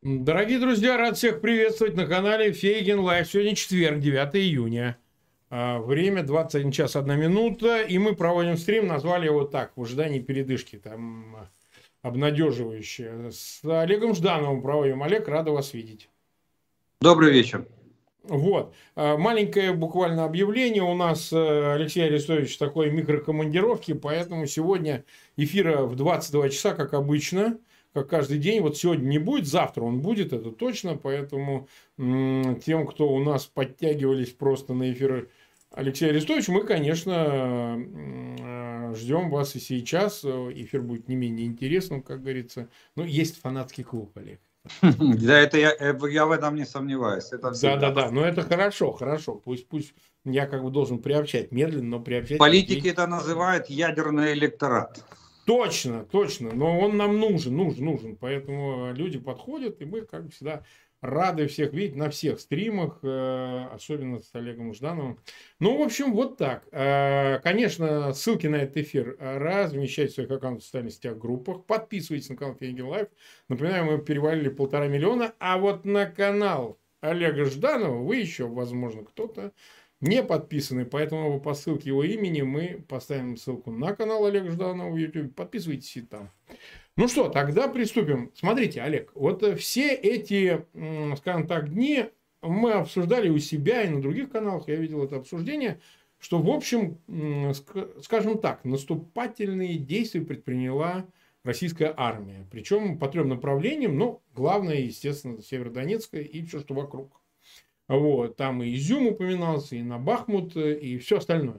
Дорогие друзья, рад всех приветствовать на канале Фейгин Лайв. Сегодня четверг, 9 июня. Время 21 час 1 минута. И мы проводим стрим, назвали его так, в ожидании передышки. Там обнадеживающе. С Олегом Ждановым проводим. Олег, рада вас видеть. Добрый вечер. Вот. Маленькое буквально объявление. У нас Алексей Арестович такой микрокомандировки, поэтому сегодня эфира в 22 часа, как обычно, как каждый день. Вот сегодня не будет, завтра он будет, это точно. Поэтому тем, кто у нас подтягивались просто на эфир Алексея Арестовича, мы, конечно, ждем вас и сейчас. Эфир будет не менее интересным, как говорится. Но есть фанатский клуб, Олег. Да, это я в этом не сомневаюсь. Да. Но это хорошо. Пусть я как бы должен приобщать, медленно, но приобщать. Политики это называют ядерный электорат. Точно. Но он нам нужен. Поэтому люди подходят, и мы, как всегда, рады всех видеть на всех стримах, особенно с Олегом Ждановым. Ну, в общем, вот так. Конечно, ссылки на этот эфир размещайте в своих аккаунтах в социальных сетях, группах. Подписывайтесь на канал Фейгин Лайв. Напоминаю, мы перевалили 1,5 миллиона. А вот на канал Олега Жданова вы еще, возможно, кто-то не подписаны. Поэтому по ссылке его имени мы поставим ссылку на канал Олега Жданова в YouTube. Подписывайтесь и там. Ну что, тогда приступим. Смотрите, Олег, вот все эти, скажем так, дни мы обсуждали у себя и на других каналах, я видел это обсуждение, что, в общем, скажем так, наступательные действия предприняла российская армия. Причем по 3 направлениям, но главное, естественно, Северодонецкая и все, что вокруг. Вот, там и Изюм упоминался, и на Бахмут, и все остальное.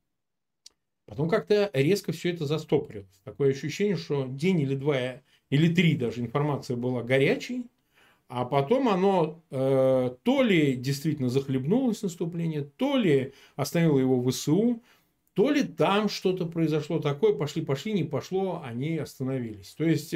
Потом как-то резко все это застопорилось. Такое ощущение, что день или 2, или 3 даже информация была горячей, а потом оно то ли действительно захлебнулось наступление, то ли остановило его ВСУ, то ли там что-то произошло такое, пошли, не пошло, они остановились. То есть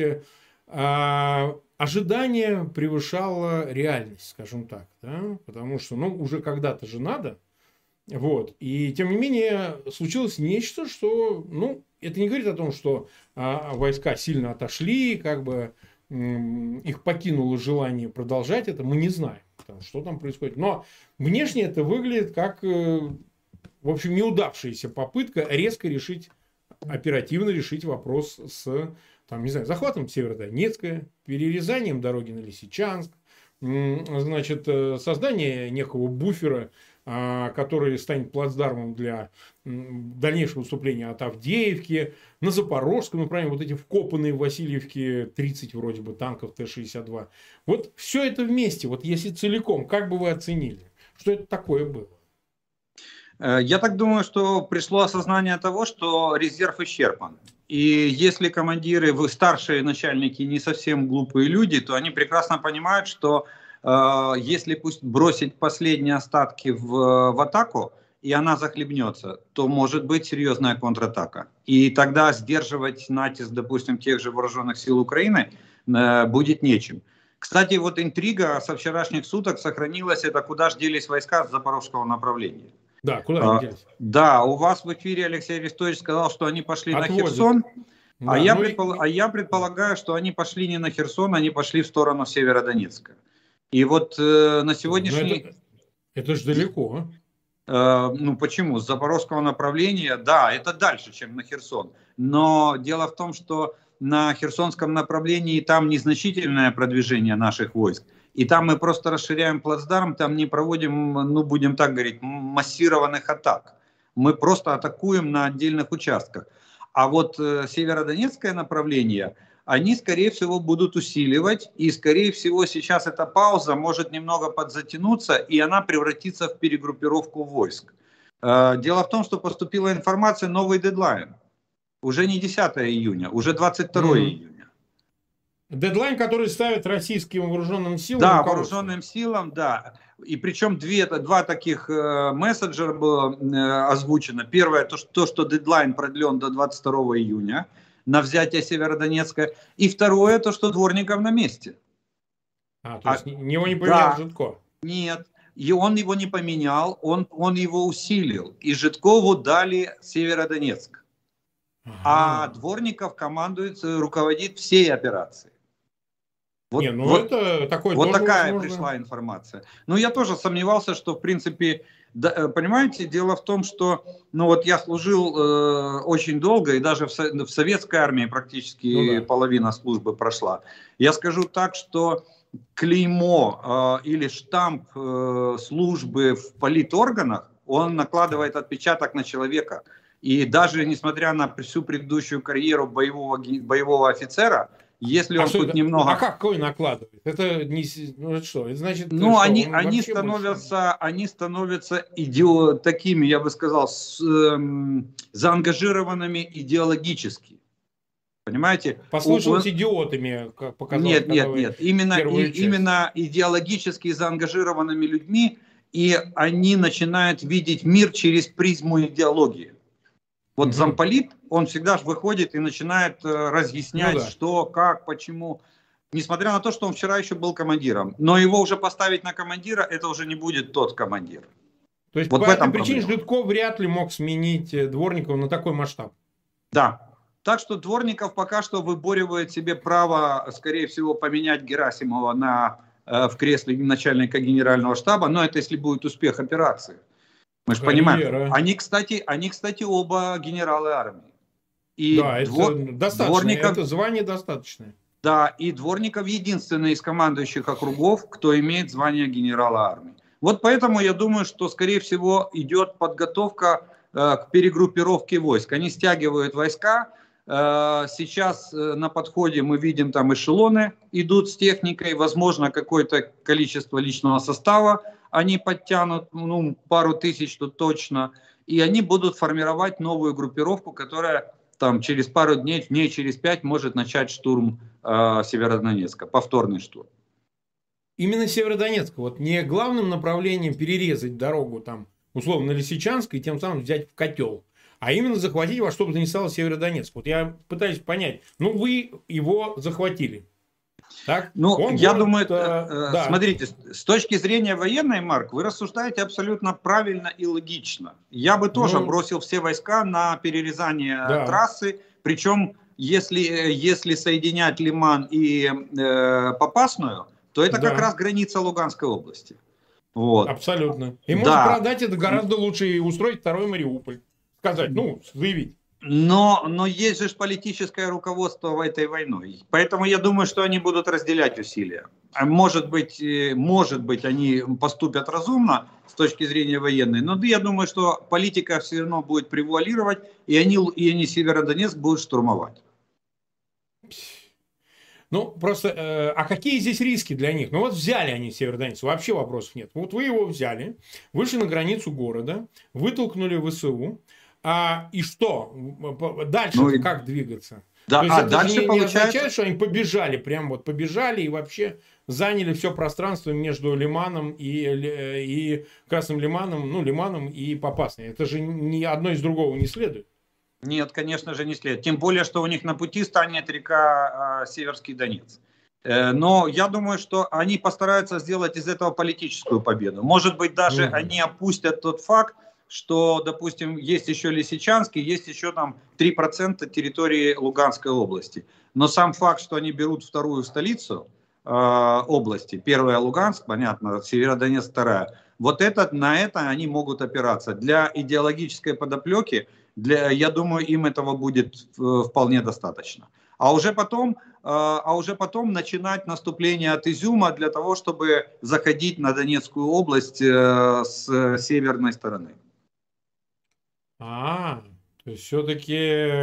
ожидание превышало реальность, скажем так, да? Потому что уже когда-то же надо. Вот. И тем не менее случилось нечто, что, это не говорит о том, что войска сильно отошли, как бы их покинуло желание продолжать это, мы не знаем, что там происходит. Но внешне это выглядит как, в общем, неудавшаяся попытка резко оперативно решить вопрос с, захватом Северодонецка, перерезанием дороги на Лисичанск, значит, создание некого буфера, который станет плацдармом для дальнейшего выступления от Авдеевки, на Запорожском направлении, вот эти вкопанные в Васильевке 30 вроде бы танков Т-62. Вот все это вместе, вот если целиком, как бы вы оценили, что это такое было? Я так думаю, что пришло осознание того, что резерв исчерпан. И если командиры, старшие начальники не совсем глупые люди, то они прекрасно понимают, что если пусть бросить последние остатки в атаку, и она захлебнется, то может быть серьезная контратака. И тогда сдерживать натиск, допустим, тех же вооруженных сил Украины будет нечем. Кстати, вот интрига со вчерашних суток сохранилась, это куда же делись войска с запорожского направления. Да, куда они делись? Да, у вас в эфире Алексей Арестович сказал, что они пошли на Херсон. Да, я предполагаю, что они пошли не на Херсон, они пошли в сторону Северодонецка. И вот на сегодняшний... Это же далеко. Почему? С запорожского направления, да, это дальше, чем на Херсон. Но дело в том, что на Херсонском направлении там незначительное продвижение наших войск. И там мы просто расширяем плацдарм, там не проводим, будем так говорить, массированных атак. Мы просто атакуем на отдельных участках. А вот северодонецкое направление... они, скорее всего, будут усиливать. И, скорее всего, сейчас эта пауза может немного подзатянуться, и она превратится в перегруппировку войск. Дело в том, что поступила информация, новый дедлайн. Уже не 10 июня, уже 22 июня. Дедлайн, который ставят российским вооруженным силам. Да, вооруженным силам, да. И причем два таких месседжера было озвучено. Первое, то, что дедлайн продлен до 22 июня. На взятие Северодонецка. И второе, то, что Дворников на месте. То есть его не поменял Жидко? Нет, и он его не поменял, он его усилил. И Жидкову дали Северодонецк. А Дворников командует, руководит всей операцией. Не, ну это такое вот тоже такая возможно. пришла информация. Ну, я тоже сомневался, что, в принципе, да, понимаете, дело в том, что, ну, вот я служил очень долго, и даже в советской армии Ну практически да. половина службы прошла. Я скажу так, что клеймо или штамп службы в политорганах, он накладывает отпечаток на человека. И даже несмотря на всю предыдущую карьеру боевого офицера, если А он что хоть это? А немного... какой накладывает? Это не, ну это что? Это значит, Ну, что они, он они вообще больше. становятся, они становятся такими, я бы сказал, заангажированными идеологически. Понимаете? Послышалось идиотами, как показалось, Нет, когда нет, вы нет. Именно, первую часть. именно идеологически заангажированными людьми, и они начинают видеть мир через призму идеологии. Вот Угу. замполит, он всегда же выходит и начинает Ну разъяснять, да. что, как, почему. Несмотря на то, что он вчера еще был командиром. Но его уже поставить на командира, это уже не будет тот командир. То есть Вот по в этой этом причине проблема. Житков вряд ли мог сменить Дворникова на такой масштаб. Да. Так что Дворников пока что выборивает себе право, скорее всего, поменять Герасимова в кресле начальника генерального штаба. Но это если будет успех операции. Мы же понимаем. Карьера. Они, кстати, оба генералы армии. И Да, это достаточно. Дворников, Это звание достаточное. да, и Дворников единственный из командующих округов, кто имеет звание генерала армии. Вот поэтому я думаю, что, скорее всего, идет подготовка к перегруппировке войск. Они стягивают войска. Сейчас на подходе мы видим, там эшелоны идут с техникой, возможно, какое-то количество личного состава они подтянут, ну, пару тысяч тут точно, и они будут формировать новую группировку, которая там через пару дней через 5 может начать штурм Северодонецка, повторный штурм. Именно Северодонецк, вот не главным направлением перерезать дорогу там, условно, на Лисичанск и тем самым взять в котел, а именно захватить во что бы то ни стало Северодонецк. Вот я пытаюсь понять, ну вы его захватили. Так? Ну, Он я город, думаю, да. смотрите, с точки зрения военной, Марк, вы рассуждаете абсолютно правильно и логично. Я бы тоже Ну, бросил все войска на перерезание да. трассы, причем если соединять Лиман и Попасную, то это как Да, раз граница Луганской области. Вот. абсолютно. И можно Да, продать это гораздо лучше и устроить второй Мариуполь. Сказать, ну, заявить. но есть же политическое руководство в этой войной. Поэтому я думаю, что они будут разделять усилия. Может быть, они поступят разумно с точки зрения военной, но я думаю, что политика все равно будет превуалировать, и они Северодонецк будут штурмовать. Ну, просто, а какие здесь риски для них? Ну, вот взяли они Северодонецк, вообще вопросов нет. Вот вы его взяли, вышли на границу города, вытолкнули ВСУ, и что? Ну, Дальше как двигаться? да, То есть это же дальше не получается... означает, что они побежали, прям вот побежали и вообще заняли все пространство между Лиманом и Красным Лиманом, ну, Лиманом и Попасной. Это же ни одно из другого не следует. Нет, конечно же, не следует. Тем более, что у них на пути станет река Северский Донец. Но я думаю, что они постараются сделать из этого политическую победу. Может быть, даже они опустят тот факт, что, допустим, есть еще Лисичанск, есть еще там 3% территории Луганской области. Но сам факт, что они берут вторую столицу области, первая Луганск, понятно, Северодонецк вторая, на это они могут опираться. Для идеологической подоплеки, я думаю, им этого будет вполне достаточно. А уже потом начинать наступление от Изюма для того, чтобы заходить на Донецкую область с северной стороны. То есть все-таки,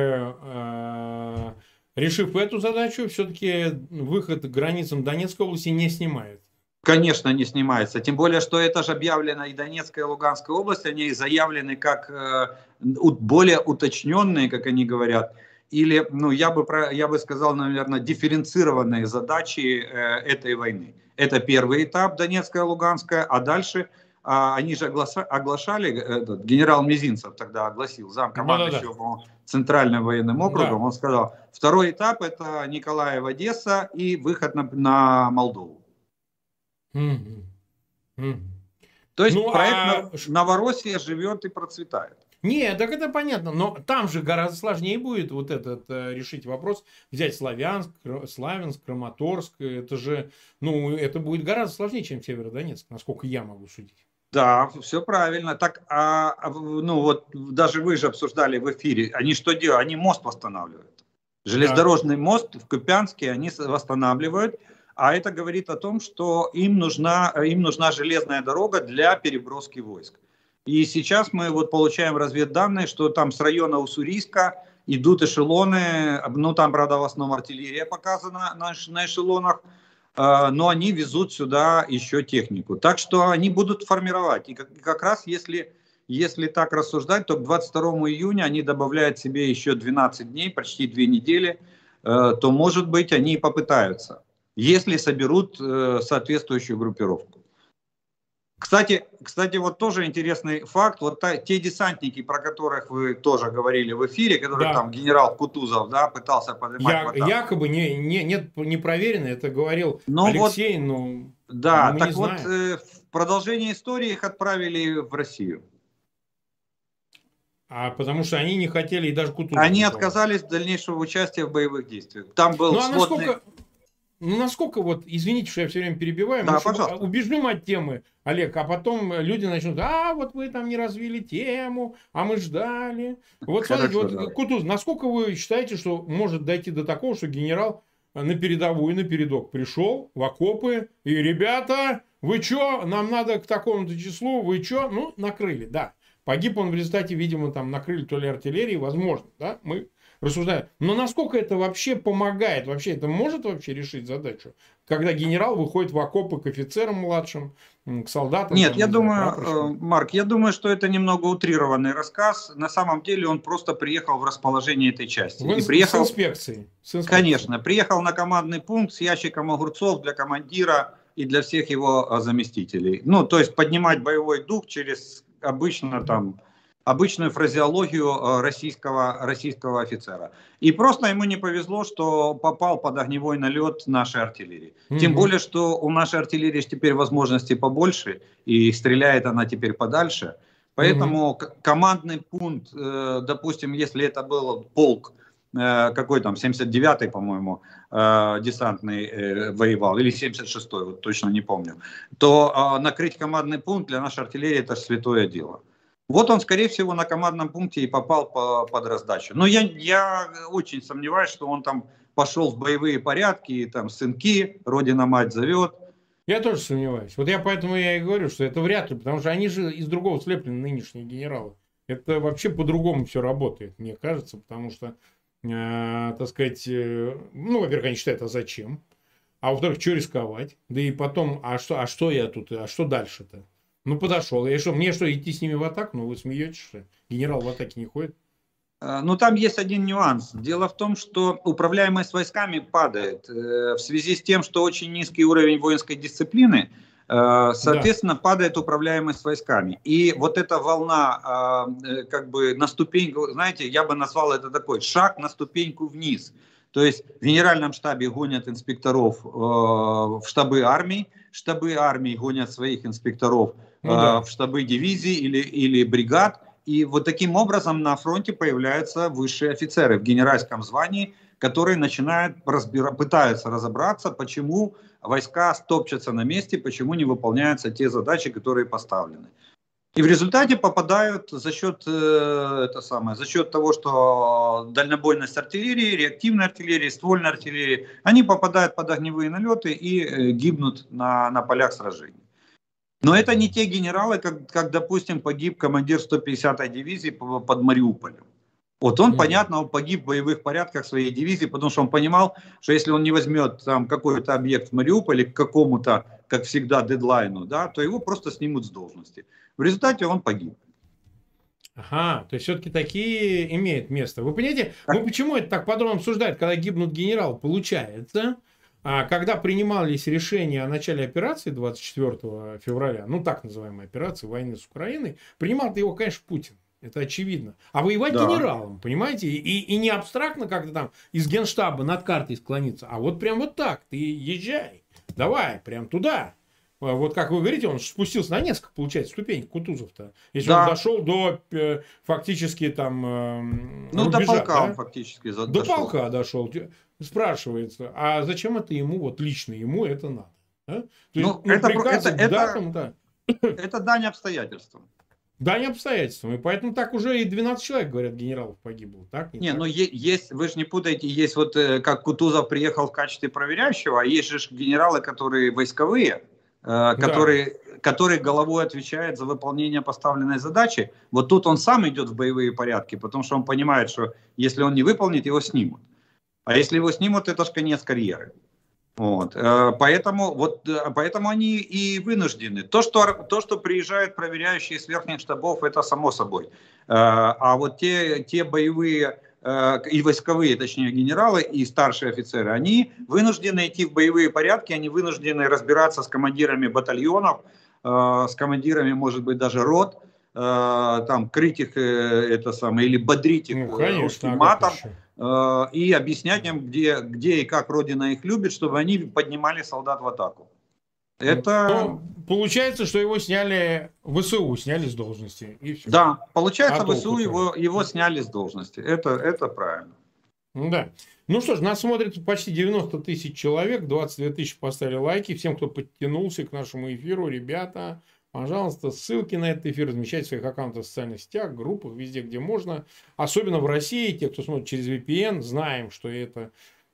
решив эту задачу, все-таки выход к границам Донецкой области не снимает. Конечно, не снимается. Тем более, что это же объявлено и Донецкая, и Луганская область, они заявлены как более уточненные, как они говорят, или, ну, я бы сказал, наверное, дифференцированные задачи этой войны. Это первый этап, Донецкая, Луганская, а дальше они же оглашали, генерал Мизинцев тогда огласил, замкомандующего Центральным военным округом, он сказал, второй этап это Николаев, Одесса и выход на Молдову. То есть Ну, проект Новороссия живет и процветает. Нет, так это понятно, но там же гораздо сложнее будет вот этот решить вопрос, взять Славянск, Краматорск, это же, ну, это будет гораздо сложнее, чем Северодонецк, насколько я могу судить. Да, все правильно. Так, ну вот даже вы же обсуждали в эфире, они что делают? Они мост восстанавливают. Железнодорожный мост в Купянске они восстанавливают, а это говорит о том, что им нужна железная дорога для переброски войск. И сейчас мы вот получаем разведданные, что там с района Уссурийска идут эшелоны, ну там, правда, в основном артиллерия показана на эшелонах, но они везут сюда еще технику. Так что они будут формировать. И как раз если так рассуждать, то к 22 июня они добавляют себе еще 12 дней, почти 2 недели, то, может быть, они и попытаются, если соберут соответствующую группировку. Кстати, вот тоже интересный факт. Вот те десантники, про которых вы тоже говорили в эфире, которые там генерал Кутузов, да, пытался поднимать. Якобы не проверено, это говорил Алексей, но да, так вот, в продолжение истории их отправили в Россию. А потому что они не хотели и даже Кутузов. Они отказались от дальнейшего участия в боевых действиях. Там был насколько вот, извините, что я все время перебиваю, да, убежим от темы, Олег, а потом люди начнут, вот вы там не развили тему, а мы ждали. Вот смотрите, вот, Кутуз, насколько вы считаете, что может дойти до такого, что генерал на передовую, на передок пришел в окопы, и, ребята, вы что, нам надо к такому-то числу, вы что, ну, накрыли, да. Погиб он в результате, видимо, там накрыли то ли артиллерии, возможно, да, мы рассуждаем. Но насколько это вообще помогает? Вообще это может вообще решить задачу? Когда генерал выходит в окопы к офицерам младшим, к солдатам? Нет, я думаю, Марк, я думаю, что это немного утрированный рассказ. На самом деле он просто приехал в расположение этой части. С инспекцией. Конечно, приехал на командный пункт с ящиком огурцов для командира и для всех его заместителей. Ну, то есть поднимать боевой дух через обычную фразеологию российского офицера. И просто ему не повезло, что попал под огневой налет нашей артиллерии. Тем более, что у нашей артиллерии теперь возможности побольше, и стреляет она теперь подальше. Поэтому командный пункт, допустим, если это был полк, какой там, 79-й, по-моему, десантный воевал, или 76-й, вот точно не помню, то накрыть командный пункт для нашей артиллерии это святое дело. Вот он, скорее всего, на командном пункте и попал под раздачу. Но я очень сомневаюсь, что он там пошел в боевые порядки, и там сынки, Родина-мать зовет. Я тоже сомневаюсь. Вот поэтому я и говорю, что это вряд ли, потому что они же из другого слеплены, нынешние генералы. Это вообще по-другому все работает, мне кажется, потому что, так сказать, ну, во-первых, они считают, а зачем? А во-вторых, что рисковать? Да и потом, а что я тут, а что дальше-то? Ну, подошел. Мне что, идти с ними в атаку? Ну, вы смеетесь, что генерал в атаке не ходит? Ну, там есть один нюанс. Дело в том, что управляемость войсками падает в связи с тем, что очень низкий уровень воинской дисциплины, соответственно, падает управляемость войсками. И вот эта волна, как бы на ступеньку, знаете, я бы назвал это такой шаг на ступеньку вниз. То есть в генеральном штабе гонят инспекторов в штабы армий гонят своих инспекторов в штабы дивизий или бригад. И вот таким образом на фронте появляются высшие офицеры в генеральском звании, которые пытаются разобраться, почему войска топчутся на месте, почему не выполняются те задачи, которые поставлены. И в результате попадают за счет того, что дальнобойность артиллерии, реактивной артиллерии, ствольной артиллерии, они попадают под огневые налеты и гибнут на полях сражений. Но это не те генералы, как допустим, погиб командир 150-й дивизии под Мариуполем. Вот он, понятно, он погиб в боевых порядках своей дивизии, потому что он понимал, что если он не возьмет там какой-то объект в Мариуполе к какому-то, как всегда, дедлайну, да, то его просто снимут с должности. В результате он погиб. Ага, то есть все-таки такие имеют место. Вы понимаете, почему это так подробно обсуждают, когда гибнут генералы? Получается, когда принимались решения о начале операции 24 февраля, ну так называемой операции войны с Украиной, принимал его, конечно, Путин. Это очевидно. А воевать генералом, понимаете? И не абстрактно как-то там из генштаба над картой склониться, а вот прям вот так. Ты езжай, давай, прям туда. Вот как вы говорите, он спустился на несколько, получается, ступенек, Кутузов-то. Если Да. он дошел до фактически там Ну, рубежа, до полка да? он фактически До дошел. полка дошел. Спрашивается, а зачем это ему, вот лично ему это надо? Да? То есть, приказы к датам, да. Это дань обстоятельствам. Дань обстоятельствам. И поэтому так уже и 12 человек, говорят, генералов погибло. Так? Не, так? ну есть, вы же не путаете, есть вот как Кутузов приехал в качестве проверяющего, а есть же генералы, которые войсковые, которые головой отвечают за выполнение поставленной задачи. Вот тут он сам идет в боевые порядки, потому что он понимает, что если он не выполнит, его снимут. А если его снимут, это же конец карьеры. Вот. Поэтому они и вынуждены. То, что приезжают проверяющие с верхних штабов, это само собой. А вот те боевые и войсковые, точнее, генералы и старшие офицеры, они вынуждены идти в боевые порядки, они вынуждены разбираться с командирами батальонов, с командирами, может быть, даже рот, там, крыть их, или бодрить их русским матом. И объяснять им, где и как Родина их любит, чтобы они поднимали солдат в атаку. Но получается, что его сняли, ВСУ сняли с должности. И все. Да, получается, ВСУ его сняли с должности. Это правильно. Да. Ну что ж, нас смотрит почти 90 тысяч человек, 22 тысячи поставили лайки. Всем, кто подтянулся к нашему эфиру, ребята, пожалуйста, ссылки на этот эфир размещайте в своих аккаунтах в социальных сетях, группах, везде, где можно. Особенно в России, те, кто смотрит через VPN, знаем, что это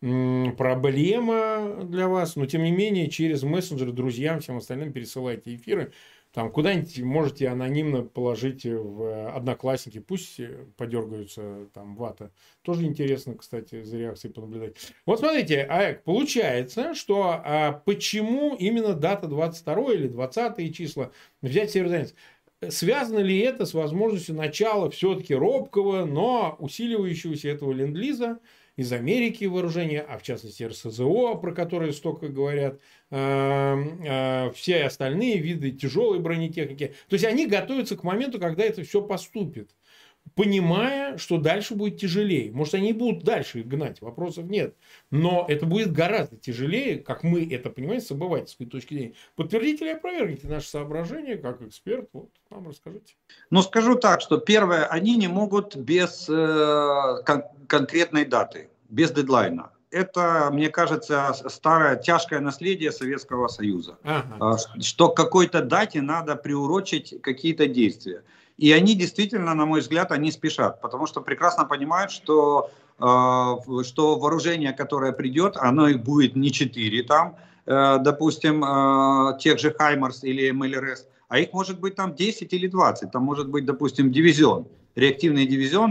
проблема для вас. Но, тем не менее, через мессенджеры друзьям, всем остальным пересылайте эфиры. Там куда-нибудь можете анонимно положить в Одноклассники. Пусть подергаются там вата. Тоже интересно, кстати, за реакцией понаблюдать. Вот смотрите, АЭК, получается, что почему именно дата 22 или 20 числа взять Северодонецк? Связано ли это с возможностью начала все-таки робкого, но усиливающегося этого ленд-лиза из Америки вооружения, а в частности РСЗО, про которые столько говорят, все остальные виды тяжелой бронетехники. То есть они готовятся к моменту, когда это все поступит, понимая, что дальше будет тяжелее. Может, они будут дальше их гнать, вопросов нет. Но это будет гораздо тяжелее, как мы это понимаем, с обывательской точки зрения. Подтвердите или опровергните наши соображения, как эксперт? Вот, нам расскажите. Ну, скажу так, что первое, они не могут без конкретной даты, без дедлайна. Это, мне кажется, старое тяжкое наследие Советского Союза. Ага. Что к какой-то дате надо приурочить какие-то действия. И они действительно, на мой взгляд, они спешат, потому что прекрасно понимают, что вооружение, которое придет, оно их будет не 4 там, допустим, тех же Хаймарс или МЛРС, а их может быть там 10 или 20. Там может быть, допустим, дивизион, реактивный дивизион,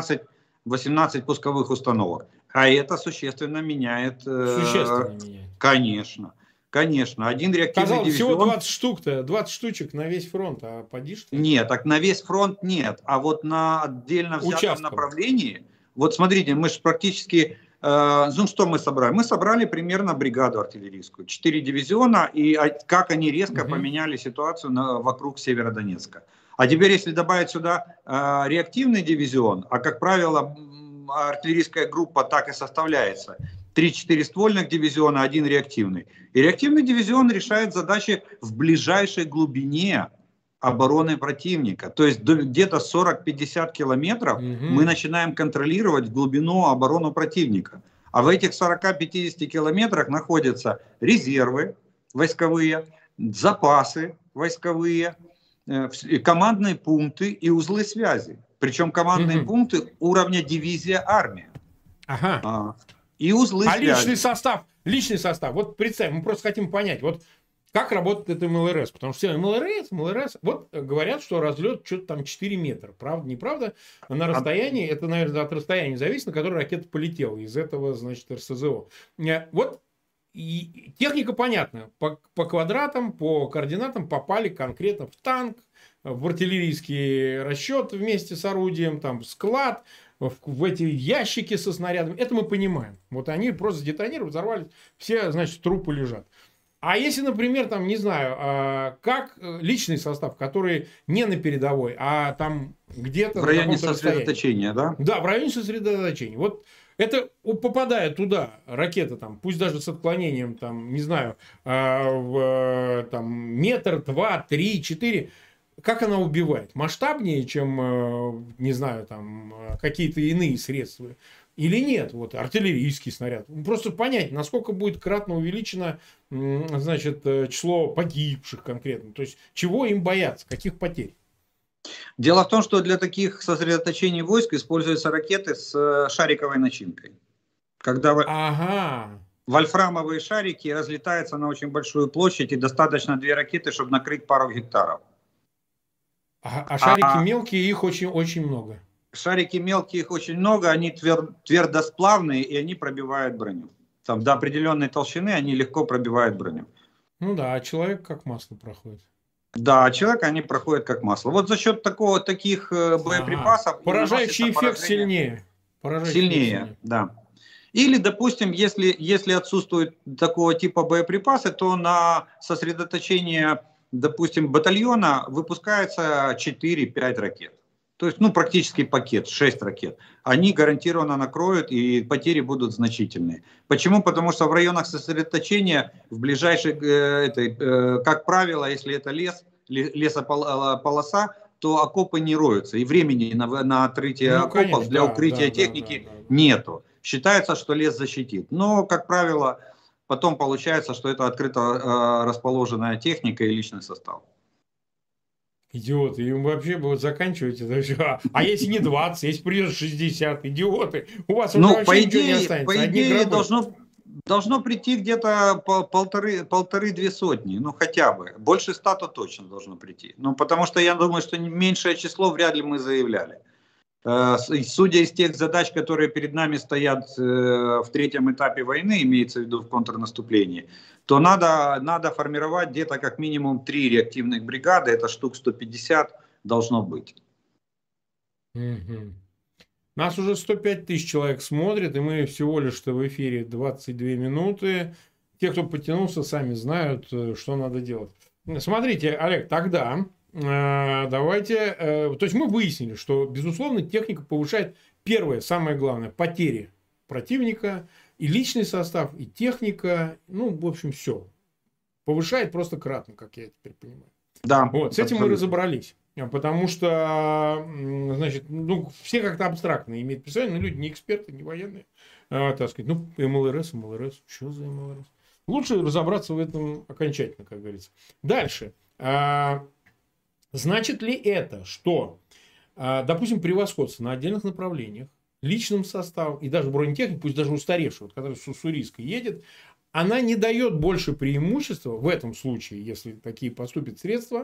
18 пусковых установок. А это существенно меняет. Существенно меняет. Конечно. Конечно, один реактивный казалось, дивизион... всего 20 штук-то, 20 штучек на весь фронт, а поди что? Нет, так на весь фронт нет, а вот на отдельно взятом направлении, вот смотрите, мы же практически, что мы собрали? Мы собрали примерно бригаду артиллерийскую, 4 дивизиона, и как они резко поменяли ситуацию вокруг Северодонецка. А теперь, если добавить сюда реактивный дивизион, а как правило, артиллерийская группа так и составляется, 3-4 ствольных дивизиона, 1 реактивный. И реактивный дивизион решает задачи в ближайшей глубине обороны противника. То есть где-то 40-50 километров мы начинаем контролировать глубину обороны противника. А в этих 40-50 километрах находятся резервы войсковые, запасы войсковые, командные пункты и узлы связи. Причем командные пункты уровня дивизия-армия. Ага. И узлы связи. Личный состав. Вот представим, мы просто хотим понять, вот как работает это МЛРС. Потому что МЛРС, вот говорят, что разлет что-то там 4 метра. Правда, неправда? На расстоянии, это, наверное, от расстояния зависит, на которое ракета полетела. Из этого, значит, РСЗО. Вот и техника понятна. По квадратам, по координатам попали конкретно в танк, в артиллерийский расчет вместе с орудием, там, в склад, в эти ящики со снарядами. Это мы понимаем. Вот они просто сдетонировали, взорвались, все, значит, трупы лежат. А если, например, там, не знаю, как личный состав, который не на передовой, а там где-то В на районе каком-то расстоянии. сосредоточения, да? Да, в районе сосредоточения. Вот это попадая туда, ракета там, пусть даже с отклонением, там, не знаю, в там, метр, 2, 3, 4, как она убивает? Масштабнее, чем, не знаю, там, какие-то иные средства? Или нет? Вот артиллерийский снаряд. Просто понять, насколько будет кратно увеличено, значит, число погибших конкретно. То есть, чего им бояться, каких потерь? Дело в том, что для таких сосредоточений войск используются ракеты с шариковой начинкой. Когда вольфрамовые шарики разлетаются на очень большую площадь, и достаточно 2 ракеты, чтобы накрыть пару гектаров. А шарики мелкие, их очень много. Шарики мелкие, их очень много, они твердосплавные, и они пробивают броню. Там до определенной толщины они легко пробивают броню. Ну да, а человек как масло проходит. Да, а человек они проходят как масло. Вот за счет таких боеприпасов... Поражающий эффект сильнее. Сильнее, да. Или, допустим, если отсутствует такого типа боеприпасы, то на сосредоточение, допустим, батальона выпускается 4-5 ракет. То есть, практически пакет, 6 ракет. Они гарантированно накроют, и потери будут значительные. Почему? Потому что в районах сосредоточения, в ближайшей, как правило, если это лесополоса, то окопы не роются. И времени на отрытие окопов для укрытия техники нету. Считается, что лес защитит. Но, как правило, потом получается, что это открыто расположенная техника и личный состав. Идиоты, им вообще будут заканчивать это все. А если не 20, если придет 60, идиоты, у вас уже вообще ничего не останется. По идее должно прийти где-то 1,5-2 сотни, хотя бы. Больше 100 то точно должно прийти. Потому что я думаю, что меньшее число вряд ли мы заявляли. Судя из тех задач, которые перед нами стоят в 3-м этапе войны, имеется в виду в контрнаступлении, то надо формировать где-то как минимум 3 реактивных бригады, это штук 150 должно быть. Угу. Нас уже 105 тысяч человек смотрит, и мы всего лишь-то в эфире 22 минуты. Те, кто потянулся, сами знают, что надо делать. Смотрите, Олег, тогда... Давайте, то есть мы выяснили, что, безусловно, техника повышает, первое, самое главное, потери противника, и личный состав, и техника, в общем, все. Повышает просто кратно, как я теперь понимаю. Да, вот, с этим мы разобрались. Потому что, значит, все как-то абстрактно имеют представление, но люди не эксперты, не военные, так сказать, МЛРС, что за МЛРС? Лучше разобраться в этом окончательно, как говорится. Дальше. Значит ли это, что, допустим, превосходство на отдельных направлениях, личным составом и даже бронетехник, пусть даже устаревший, который с Уссурийска едет, она не дает больше преимущества в этом случае, если такие поступят средства,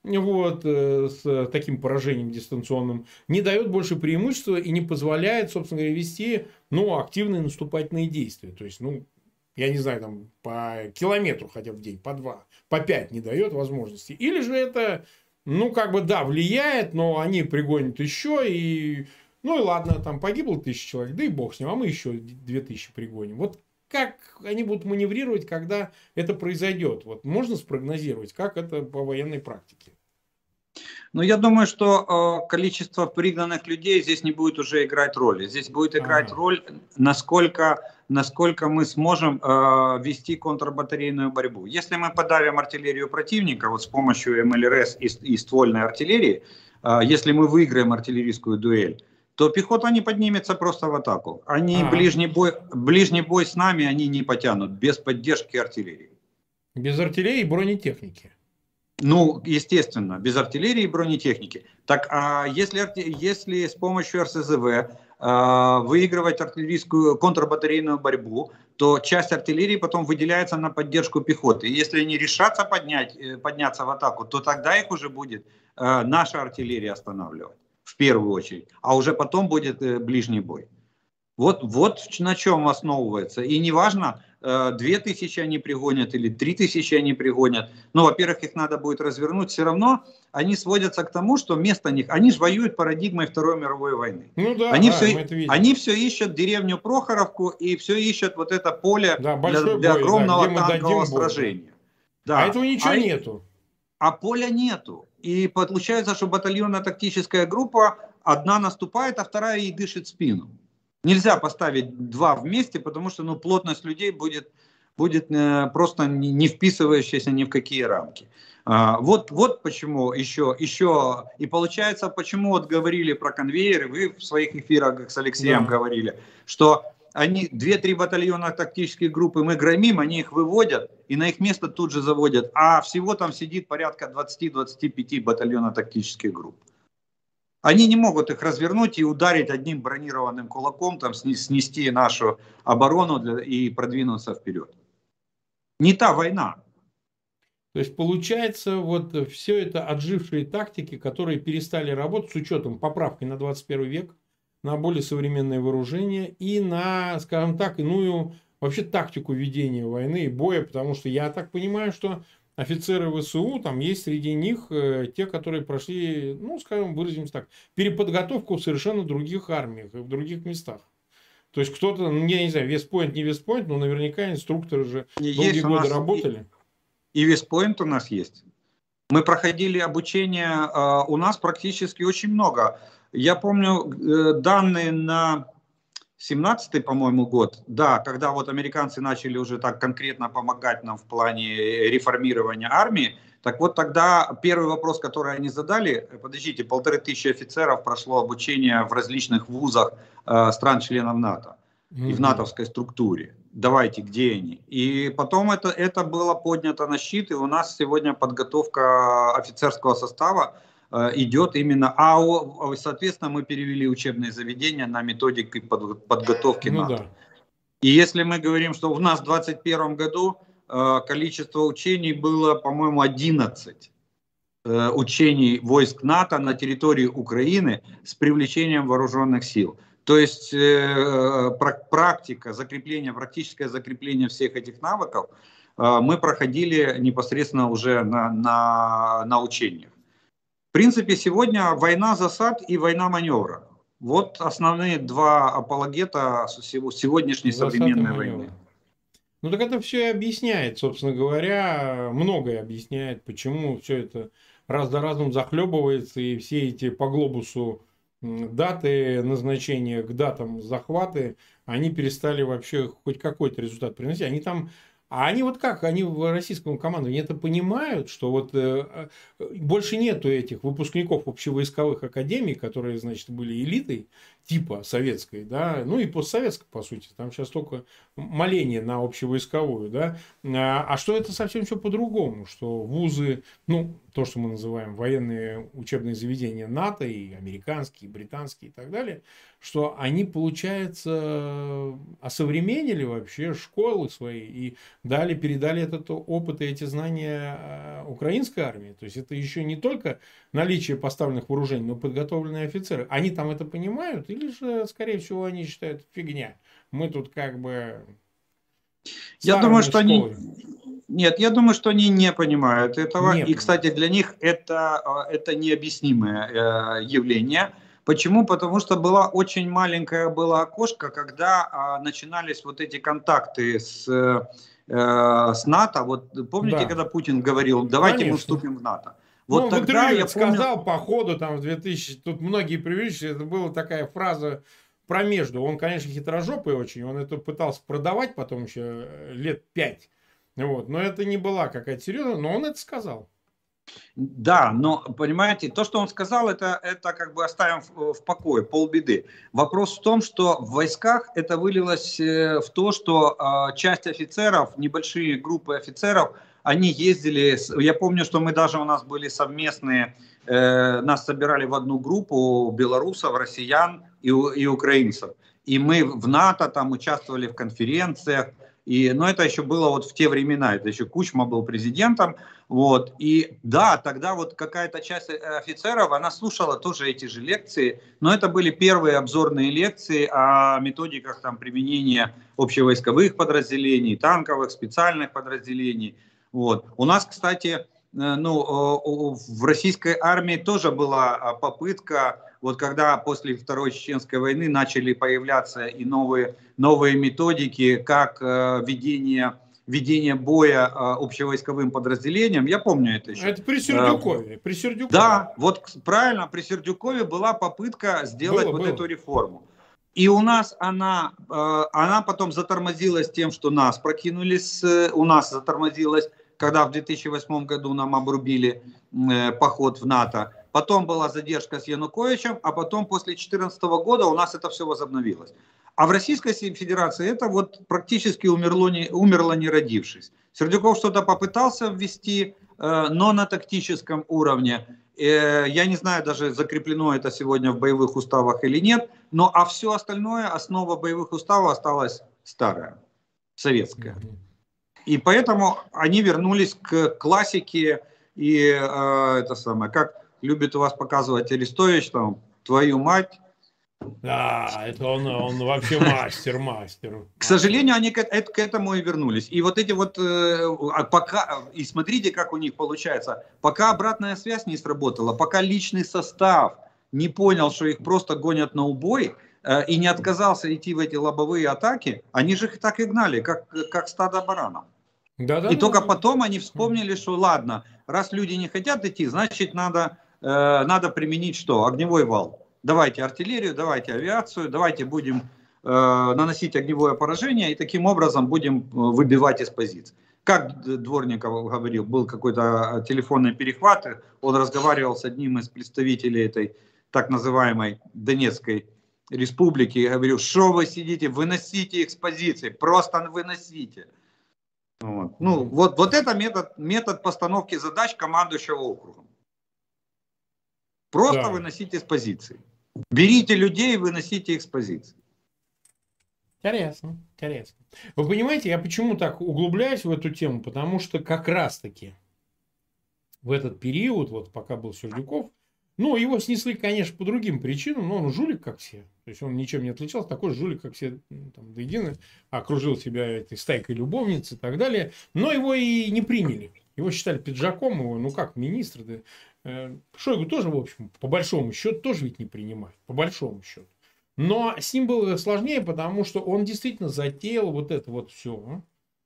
с таким поражением дистанционным, не дает больше преимущества и не позволяет, собственно говоря, вести активные наступательные действия. То есть, я не знаю, там по километру хотя бы в день, по 2, по 5 не дает возможности. Или же это... влияет, но они пригонят еще, и ладно, там погибло 1000 человек, да и бог с ним, а мы еще 2000 пригоним. Вот как они будут маневрировать, когда это произойдет? Вот можно спрогнозировать, как это по военной практике? Я думаю, что количество пригнанных людей здесь не будет уже играть роли. Здесь будет играть роль, насколько мы сможем вести контрбатарейную борьбу. Если мы подавим артиллерию противника с помощью МЛРС и ствольной артиллерии, если мы выиграем артиллерийскую дуэль, то пехота не поднимется просто в атаку. Они ближний бой с нами они не потянут без поддержки артиллерии. Без артиллерии и бронетехники. Естественно, без артиллерии и бронетехники. Так, а если с помощью РСЗВ выигрывать артиллерийскую контрбатарейную борьбу, то часть артиллерии потом выделяется на поддержку пехоты. И если они решатся подняться в атаку, то тогда их уже будет наша артиллерия останавливать в первую очередь, а уже потом будет ближний бой. Вот на чем основывается. И неважно, 2000 они пригонят или 3000 они пригонят. Во-первых, их надо будет развернуть. Все равно они сводятся к тому, что вместо них, они же воюют парадигмой Второй мировой войны. Они все ищут деревню Прохоровку и все ищут вот это поле для огромного танкового сражения. А Да. этого ничего нету. А поля нету. И получается, что батальонно-тактическая группа, одна наступает, а вторая ей дышит спину. Нельзя поставить два вместе, потому что плотность людей будет просто не вписывающаяся ни в какие рамки. Вот почему еще. И получается, почему вот говорили про конвейеры, вы в своих эфирах с Алексеем говорили, что они 2-3 батальона тактических группы мы громим, они их выводят и на их место тут же заводят. А всего там сидит порядка 20-25 батальона тактических групп. Они не могут их развернуть и ударить одним бронированным кулаком, там, снести нашу оборону и продвинуться вперед. Не та война. То есть получается, вот все это отжившие тактики, которые перестали работать с учетом поправки на 21 век, на более современное вооружение и на, скажем так, иную вообще тактику ведения войны и боя, потому что я так понимаю, что офицеры ВСУ, там есть среди них те, которые прошли, ну, скажем, выразимся так, переподготовку в совершенно других армиях, в других местах. То есть кто-то, я не знаю, Вестпойнт, не Вестпойнт, но наверняка инструкторы же долгие годы работали. И Вестпойнт у нас есть. Мы проходили обучение, у нас практически очень много. Я помню данные на 17-й, по-моему, год, да, когда вот американцы начали уже так конкретно помогать нам в плане реформирования армии, так вот тогда первый вопрос, который они задали, подождите, 1500 офицеров прошло обучение в различных вузах стран-членов НАТО и в натовской структуре. Давайте, где они? И потом это было поднято на щит, и у нас сегодня подготовка офицерского состава идет именно, соответственно, мы перевели учебные заведения на методики подготовки НАТО. Да. И если мы говорим, что у нас в 2021 году количество учений было, по-моему, 11 учений войск НАТО на территории Украины с привлечением вооруженных сил. То есть практическое закрепление всех этих навыков мы проходили непосредственно уже на учениях. В принципе, сегодня война засад и война маневра. Вот основные два апологета сегодняшней современной войны. Ну так это все и объясняет, собственно говоря, многое объясняет, почему все это раз за разом захлебывается, и все эти по глобусу даты назначения к датам захваты, они перестали вообще хоть какой-то результат приносить. Они там... А они вот как? Они в российском командовании это понимают, что вот больше нету этих выпускников общевойсковых академий, которые, значит, были элитой типа советской, да, ну и постсоветской, по сути. Там сейчас только моление на общевойсковую, да. А что это совсем все по-другому, что вузы, ну, то, что мы называем военные учебные заведения НАТО, и американские, и британские и так далее, что они, получается, осовременили вообще школы свои и передали этот опыт и эти знания украинской армии. То есть это еще не только наличие поставленных вооружений, но подготовленные офицеры. Они там это понимают или же, скорее всего, они считают фигня? Мы тут как бы... Я думаю, что они... Нет, я думаю, что они не понимают этого. И, кстати, для них это необъяснимое явление. Почему? Потому что была очень маленькое окошко, когда начинались вот эти контакты с НАТО. Вот помните, когда Путин говорил, давайте мы вступим в НАТО? Вот тогда я сказал по ходу там в 2000, тут многие привычные, это была такая фраза про между. Он, конечно, хитрожопый очень, он это пытался продавать потом еще лет 5. Вот. Но это не была какая-то серьезная, но он это сказал. Да, но, понимаете, то, что он сказал, это как бы оставим в покое, полбеды. Вопрос в том, что в войсках это вылилось в то, что часть офицеров, небольшие группы офицеров, они ездили, я помню, что у нас были совместные, нас собирали в одну группу белорусов, россиян и украинцев. И мы в НАТО там участвовали в конференциях. Но это еще было вот в те времена, это еще Кучма был президентом, вот, и да, тогда вот какая-то часть офицеров, она слушала тоже эти же лекции, но это были первые обзорные лекции о методиках там применения общевойсковых подразделений, танковых, специальных подразделений, вот. У нас, кстати, в российской армии тоже была попытка, вот когда после Второй Чеченской войны начали появляться и новые методики, как ведение ведения боя общевойсковым подразделением. Я помню это еще. Это при Сердюкове. При Сердюкове. Да, вот правильно, при Сердюкове была попытка сделать эту реформу. И у нас она потом затормозилась тем, что нас прокинули, у нас затормозилась, когда в 2008 году нам обрубили поход в НАТО. Потом была задержка с Януковичем, а потом после 2014 года у нас это все возобновилось. А в Российской Федерации это вот практически умерло не родившись. Сердюков что-то попытался ввести, но на тактическом уровне. Я не знаю, даже закреплено это сегодня в боевых уставах или нет, но а все остальное, основа боевых уставов осталась старая, советская. И поэтому они вернулись к классике и это самое, как любит у вас показывать Арестович, там, твою мать. Да, это он вообще мастер. К сожалению, они к этому и вернулись. И вот эти вот, пока, и смотрите, как у них получается, пока обратная связь не сработала, пока личный состав не понял, что их просто гонят на убой, и не отказался идти в эти лобовые атаки, они же их так и гнали, как стадо баранов. И только потом они вспомнили, что ладно, раз люди не хотят идти, значит надо применить что? Огневой вал. Давайте артиллерию, давайте авиацию, давайте будем наносить огневое поражение и таким образом будем выбивать из позиций. Как Дворников говорил, был какой-то телефонный перехват, он разговаривал с одним из представителей этой так называемой Донецкой республики, я говорю, что вы сидите, выносите их с позиций, просто выносите. Вот. Ну, вот это метод постановки задач командующего округом. Просто выносите с позиции. Берите людей и выносите их с позиции. Интересно. Вы понимаете, я почему так углубляюсь в эту тему? Потому что как раз-таки в этот период, вот пока был Сердюков, ну, его снесли, конечно, по другим причинам, но он жулик, как все. То есть он ничем не отличался, такой жулик, как все, там, до единой, окружил себя этой стайкой любовниц и так далее. Но его и не приняли. Его считали пиджаком, его, ну как, министр. Да. Шойгу тоже, в общем, по большому счету, тоже ведь не принимают. По большому счету. Но с ним было сложнее, потому что он действительно затеял вот это вот все.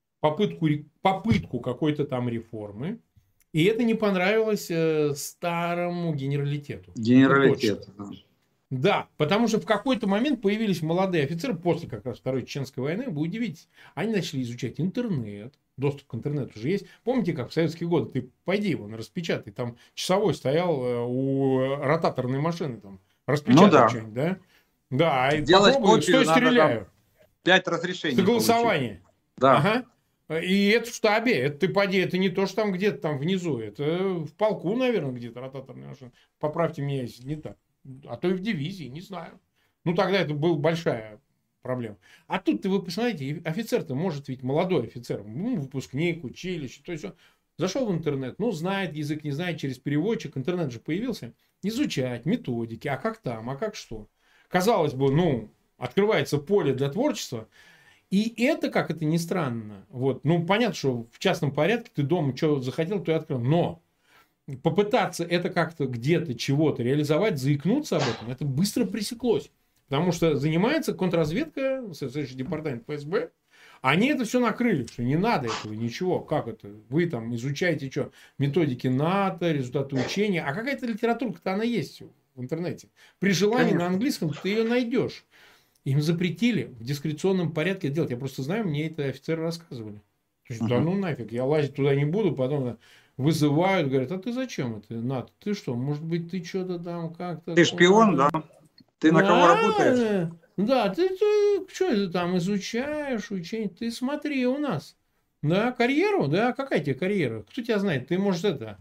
Попытку какой-то там реформы. И это не понравилось старому генералитету. Генералитету. Да, потому что в какой-то момент появились молодые офицеры, после как раз Второй Чеченской войны, вы удивитесь, они начали изучать интернет, доступ к интернету уже есть. Помните, как в советские годы, ты пойди его распечатай, там часовой стоял у ротаторной машины, там, распечатай что-нибудь, да? Да, и попробуй, стой, стреляю. 5 разрешений. Согласование. Да. Ага. И это в штабе, это ты поди, это не то, что там где-то там внизу, это в полку, наверное, где-то ротаторная машина. Поправьте меня, если не так. А то и в дивизии, не знаю. Ну, тогда это была большая проблема. А тут вы посмотрите, офицер-то может ведь молодой офицер, ну, выпускник, училище, то есть он зашел в интернет, ну, знает язык, не знает, через переводчик, интернет же появился, изучать методики, а как там, а как что. Казалось бы, ну, открывается поле для творчества. И это, как это ни странно, вот, ну, понятно, что в частном порядке ты дома что захотел, то и открыл. Но попытаться это как-то где-то чего-то реализовать, заикнуться об этом, это быстро пресеклось. Потому что занимается контрразведка, соответствующий департамент ФСБ, они это все накрыли, что не надо этого, ничего. Как это? Вы там изучаете что? Методики НАТО, результаты учения. А какая-то литературка-то она есть в интернете. При желании на английском ты ее найдешь. Им запретили в дискреционном порядке делать. Я просто знаю, мне это офицеры рассказывали. Да ну нафиг, я лазить туда не буду. Потом вызывают, говорят, а ты зачем это, НАТО? Ты что, может быть, ты что-то там как-то... Ты шпион, да? Ты на кого работаешь? Да, ты что это там изучаешь, учение? Ты смотри у нас. Да, карьеру? Да, какая тебе карьера? Кто тебя знает? Ты, может, это...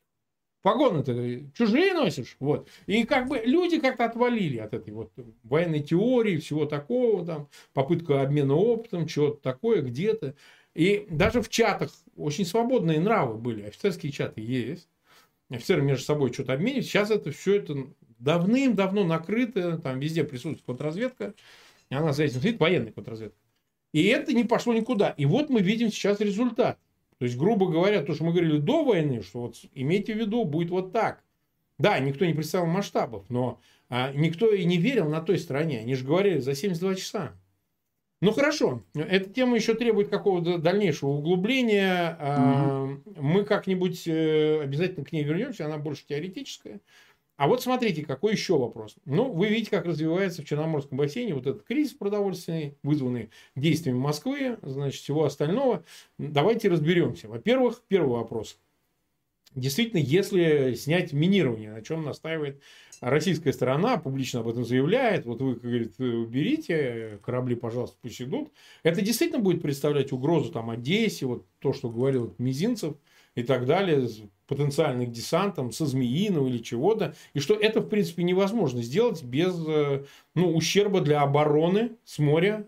Погоны-то чужие носишь, вот. И как бы люди как-то отвалили от этой вот военной теории, всего такого, там, попытка обмена опытом, чего-то такое где-то. И даже в чатах очень свободные нравы были, офицерские чаты есть. Офицеры между собой что-то обменивают. Сейчас это все это давным-давно накрыто, там везде присутствует контрразведка, и она за этим следит, военная контрразведка. И это не пошло никуда. И вот мы видим сейчас результат. То есть, грубо говоря, то, что мы говорили до войны, что вот имейте в виду, будет вот так. Да, никто не представил масштабов, но никто и не верил на той стороне. Они же говорили за 72 часа. Ну хорошо, эта тема еще требует какого-то дальнейшего углубления. Мы как-нибудь обязательно к ней вернемся, она больше теоретическая. А вот смотрите, какой еще вопрос. Ну, вы видите, как развивается в Черноморском бассейне вот этот кризис продовольственный, вызванный действиями Москвы, значит, всего остального. Давайте разберемся. Во-первых, первый вопрос. Действительно, если снять минирование, на чем настаивает российская сторона, публично об этом заявляет, вот вы, как говорит, уберите корабли, пожалуйста, пусть идут, это действительно будет представлять угрозу там Одессе, вот то, что говорил Мизинцев и так далее, потенциально к десантам со Змеиного или чего-то, и что это, в принципе, невозможно сделать без ущерба для обороны с моря,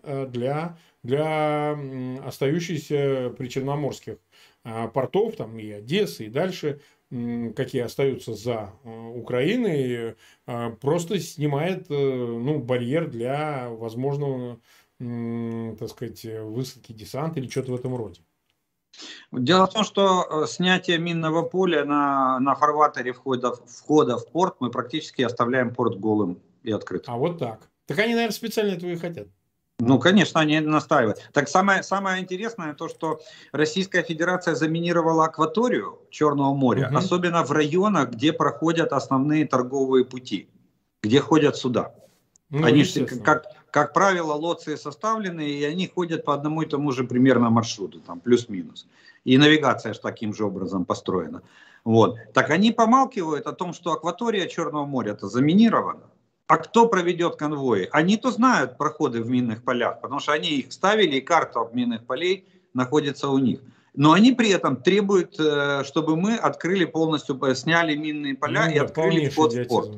для остающихся причерноморских портов, там и Одессы, и дальше, какие остаются за Украиной, просто снимает барьер для возможного, так сказать, высадки десанта или что-то в этом роде. Дело в том, что снятие минного поля на фарватере входа в порт, мы практически оставляем порт голым и открытым. А вот так. Так они, наверное, специально этого и хотят. Ну, конечно, они настаивают. Так самое интересное то, что Российская Федерация заминировала акваторию Черного моря, особенно в районах, где проходят основные торговые пути, где ходят суда. Ну, они, как правило, лодцы составлены, и они ходят по одному и тому же примерно маршруту, там плюс-минус. И навигация же таким же образом построена. Вот. Так они помалкивают о том, что акватория Черного моря-то заминирована. А кто проведет конвои? Они-то знают проходы в минных полях, потому что они их ставили, и карта минных полей находится у них. Но они при этом требуют, чтобы мы открыли полностью, сняли минные поля и открыли вход в порт.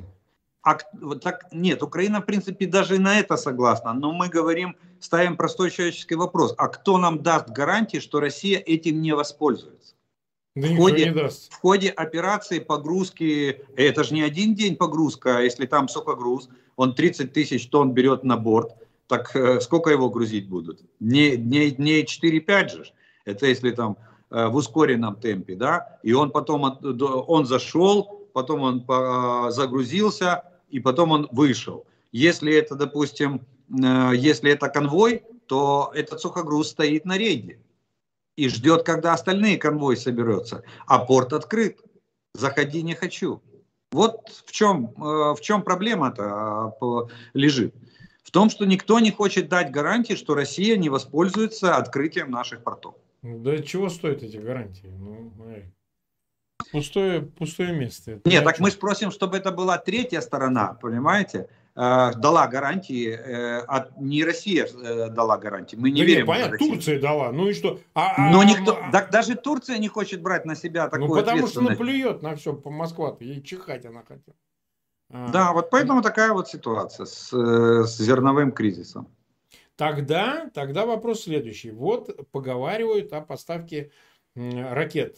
Нет, Украина, в принципе, даже и на это согласна. Но мы ставим простой человеческий вопрос. А кто нам даст гарантии, что Россия этим не воспользуется? Да в ходе операции погрузки, это же не один день погрузка, если там сухогруз, он 30 тысяч тонн берет на борт, так сколько его грузить будут? Дней 4-5 же. Это если там в ускоренном темпе, да, и он потом, он зашел, потом он загрузился, и потом он вышел. Если это, допустим, если это конвой, то этот сухогруз стоит на рейде и ждет, когда остальные конвои соберутся. А порт открыт. Заходи, не хочу. Вот в чем проблема-то лежит. В том, что никто не хочет дать гарантии, что Россия не воспользуется открытием наших портов. Да чего стоят эти гарантии? Пустое место. Нет, так мы спросим, чтобы это была третья сторона, понимаете? Дала гарантии, не Россия дала гарантии. Мы не верим. Понятно, Турция дала. Ну и что? Но никто, даже Турция не хочет брать на себя такую ответственность. Потому что плюет на все по Москве. Ей чихать она хотела. Да, вот поэтому такая вот ситуация с зерновым кризисом. Тогда вопрос следующий. Вот поговаривают о поставке ракет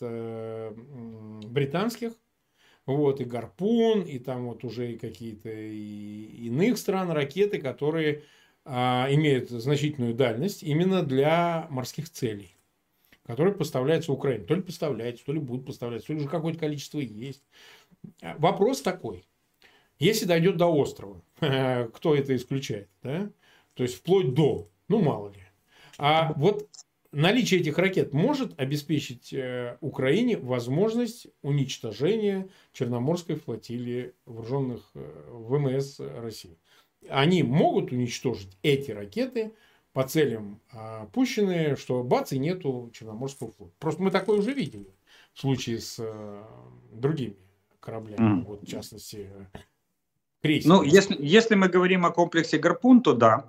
британских. Вот, и «Гарпун», и там вот уже и какие-то иных стран ракеты, которые имеют значительную дальность именно для морских целей, которые поставляются в Украину. То ли поставляются, то ли будут поставляться, то ли уже какое-то количество есть. Вопрос такой. Если дойдет до острова, кто это исключает? Да? То есть, вплоть до, мало ли. А вот наличие этих ракет может обеспечить Украине возможность уничтожения Черноморской флотилии вооруженных ВМС России. Они могут уничтожить эти ракеты по целям пущенные, что бац, и нету Черноморского флота. Просто мы такое уже видели в случае с другими кораблями, вот, в частности, крейсерами. Ну, если мы говорим о комплексе «Гарпун», то да.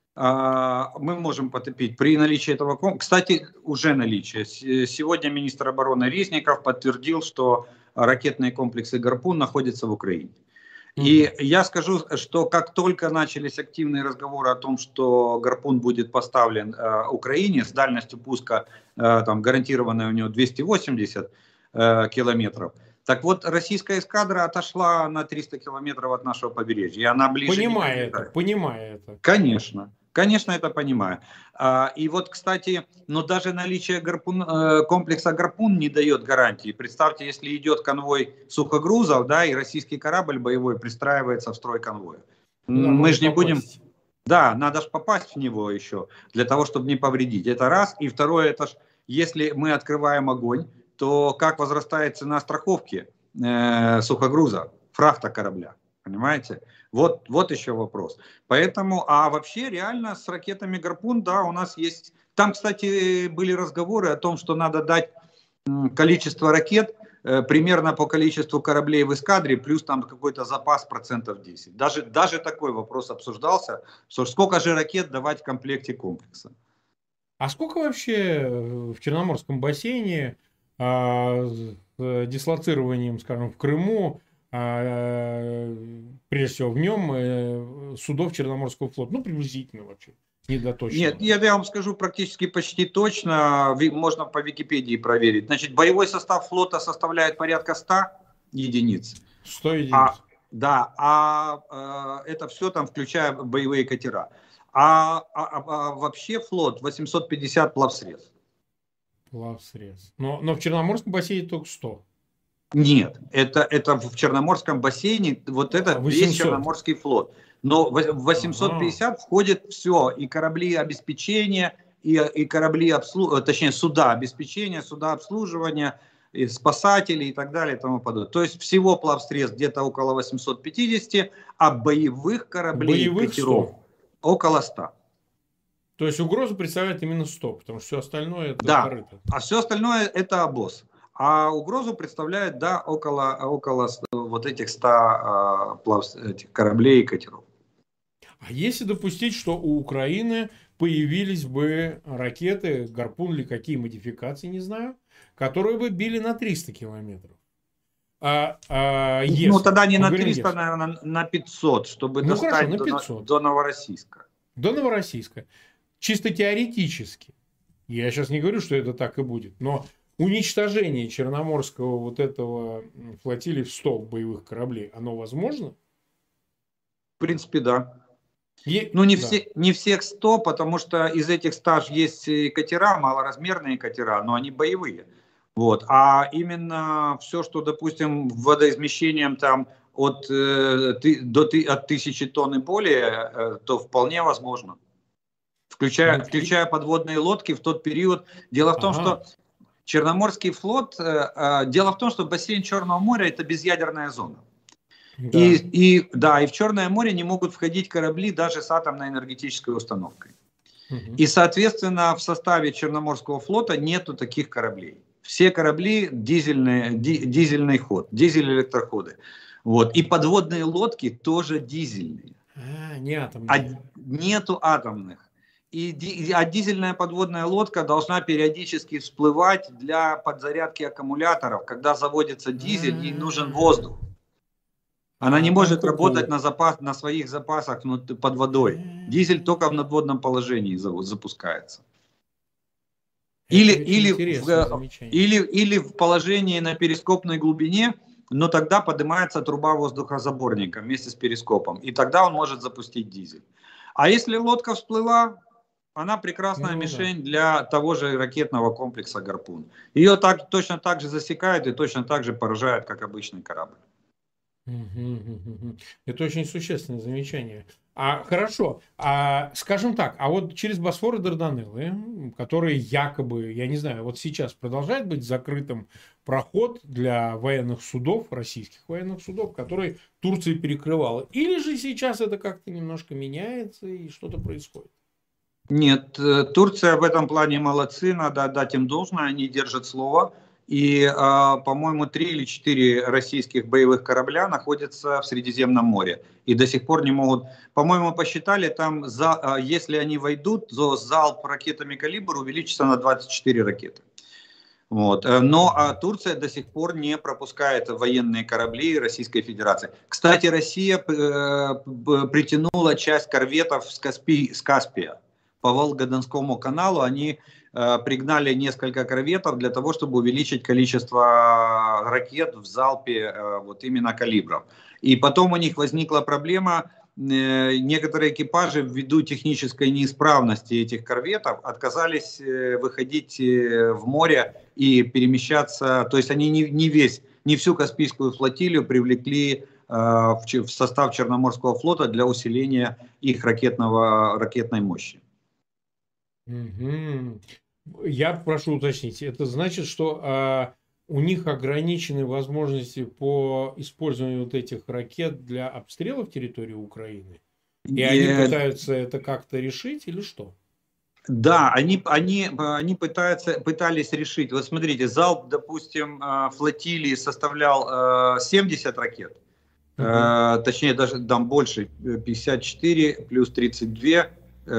Мы можем потопить при наличии этого комплекса. Кстати, уже наличие. Сегодня министр обороны Резников подтвердил, что ракетные комплексы «Гарпун» находятся в Украине. И я скажу, что как только начались активные разговоры о том, что «Гарпун» будет поставлен Украине с дальностью пуска, там гарантированная у него 280 километров, так вот, российская эскадра отошла на 300 километров от нашего побережья. И она ближе. Понимая это. Конечно, это понимаю. И вот, кстати, но даже наличие комплекса «Гарпун» не дает гарантии. Представьте, если идет конвой сухогрузов, да, и российский корабль боевой пристраивается в строй конвоя. Мы же не будем... Да, надо же попасть в него еще, для того, чтобы не повредить. Это раз. И второе, это ж, если мы открываем огонь, то как возрастает цена страховки сухогруза, фрахта корабля? Понимаете? Вот еще вопрос. Поэтому, а вообще реально с ракетами «Гарпун», да, у нас есть... Там, кстати, были разговоры о том, что надо дать количество ракет примерно по количеству кораблей в эскадре, плюс там какой-то запас процентов 10. Даже такой вопрос обсуждался, что сколько же ракет давать в комплекте комплекса. А сколько вообще в Черноморском бассейне с дислоцированием, скажем, в Крыму, прежде всего в нем судов Черноморского флота? Ну, приблизительно вообще. Нет, я вам скажу практически почти точно, можно по Википедии проверить. Значит, боевой состав флота составляет порядка 100 единиц. 100 единиц. Это все там, включая боевые катера. А вообще флот 850 плавсредств. Плавсредств. Но в Черноморском бассейне только 100. Нет, это в Черноморском бассейне, вот это 800. Весь Черноморский флот. Но в 850 входит все, и корабли обеспечения, и корабли точнее суда обеспечения, суда обслуживания, и спасатели и так далее и тому подобное. То есть всего плавсредств где-то около 850, а боевых кораблей, катеров 100. около 100. То есть угрозу представляет именно 100, потому что все остальное это корыто. А все остальное это обоз. А угрозу представляет, да, около вот этих 100 этих кораблей и катеров. А если допустить, что у Украины появились бы ракеты, «Гарпун» или какие модификации, не знаю, которые бы били на 300 километров? Ну, тогда не на 300, наверное, на 500, чтобы достать до Новороссийска. До Новороссийска. Чисто теоретически. Я сейчас не говорю, что это так и будет, но уничтожение Черноморского вот этого флотилии в 100 боевых кораблей, оно возможно? В принципе, да. Ну, не всех 100, потому что из этих 100 есть катера, малоразмерные катера, но они боевые. Вот. А именно все, что, допустим, водоизмещением там от 1000 тонн и более, то вполне возможно. Включая подводные лодки в тот период. Дело в том, что Черноморский флот, дело в том, что бассейн Черного моря – это безъядерная зона. Да. И в Черное море не могут входить корабли даже с атомной энергетической установкой. И, соответственно, в составе Черноморского флота нету таких кораблей. Все корабли дизельный ход, дизель-электроходы. Вот. И подводные лодки тоже дизельные. Не атомные. Нету атомных. А дизельная подводная лодка должна периодически всплывать для подзарядки аккумуляторов. Когда заводится дизель, ей нужен воздух. Она не может работать на своих запасах под водой. Дизель только в надводном положении запускается. Или в положении на перископной глубине, но тогда поднимается труба воздухозаборника вместе с перископом. И тогда он может запустить дизель. А если лодка всплыла, она прекрасная мишень для того же ракетного комплекса «Гарпун». Ее точно так же засекают и точно так же поражают, как обычный корабль. Это очень существенное замечание. Хорошо, скажем так, а вот через Босфор и Дарданеллы, которые якобы, я не знаю, вот сейчас продолжает быть закрытым проход для военных судов, российских военных судов, которые Турция перекрывала, или же сейчас это как-то немножко меняется и что-то происходит? Нет, Турция в этом плане молодцы, надо отдать им должное, они держат слово. И, по-моему, 3 или 4 российских боевых корабля находятся в Средиземном море. И до сих пор не могут... По-моему, посчитали, там, если они войдут, то залп ракетами «Калибр» увеличится на 24 ракеты. Вот. Но Турция до сих пор не пропускает военные корабли Российской Федерации. Кстати, Россия притянула часть корветов с Каспия. По Волго-Донскому каналу они пригнали несколько корветов для того, чтобы увеличить количество ракет в залпе вот именно калибров. И потом у них возникла проблема, некоторые экипажи ввиду технической неисправности этих корветов отказались выходить в море и перемещаться, то есть они не всю Каспийскую флотилию привлекли в состав Черноморского флота для усиления их ракетной мощи. Угу. Я прошу уточнить, это значит, что у них ограничены возможности по использованию вот этих ракет для обстрелов территории Украины? И они пытаются это как-то решить или что? Да, они пытались решить. Вот смотрите, залп, допустим, флотилии составлял 70 ракет. Точнее, даже там больше, 54 плюс 32,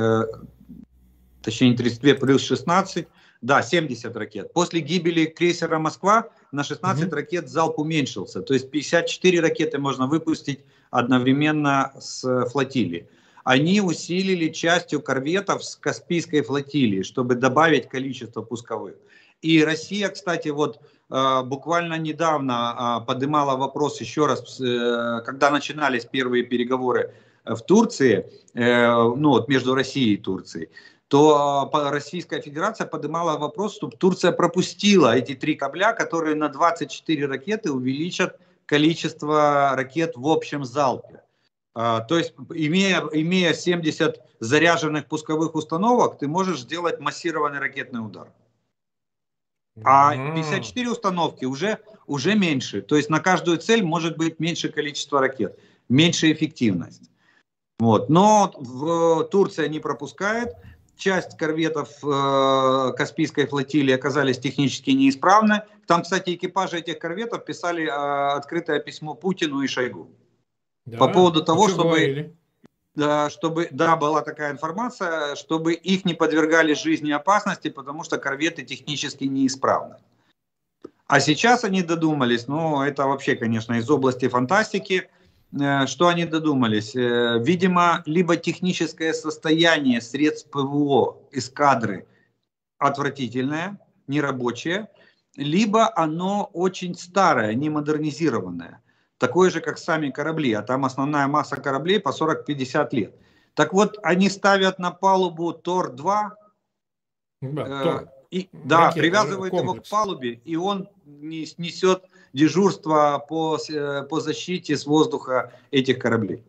точнее, 32 плюс 16, да, 70 ракет. После гибели крейсера «Москва» на 16 ракет залп уменьшился. То есть 54 ракеты можно выпустить одновременно с флотилии. Они усилили частью корветов с Каспийской флотилии, чтобы добавить количество пусковых. И Россия, кстати, вот буквально недавно поднимала вопрос еще раз, когда начинались первые переговоры в Турции, ну вот между Россией и Турцией, то Российская Федерация поднимала вопрос, чтобы Турция пропустила эти 3 корабля, которые на 24 ракеты увеличат количество ракет в общем залпе. То есть, имея 70 заряженных пусковых установок, ты можешь сделать массированный ракетный удар. А 54 установки уже меньше. То есть на каждую цель может быть меньше количество ракет, меньше эффективность. Вот. Но Турция не пропускает. Часть корветов Каспийской флотилии оказались технически неисправны. Там, кстати, экипажи этих корветов писали открытое письмо Путину и Шойгу. Да? По поводу того, чтобы, была такая информация, чтобы их не подвергали жизни опасности, потому что корветы технически неисправны. А сейчас они додумались, ну это вообще, конечно, из области фантастики, что они додумались? Видимо, либо техническое состояние средств ПВО эскадры отвратительное, нерабочее, либо оно очень старое, не модернизированное. Такое же, как сами корабли, а там основная масса кораблей по 40-50 лет. Так вот, они ставят на палубу Тор-2, привязывают его к палубе, и он несет дежурство по защите с воздуха этих кораблей.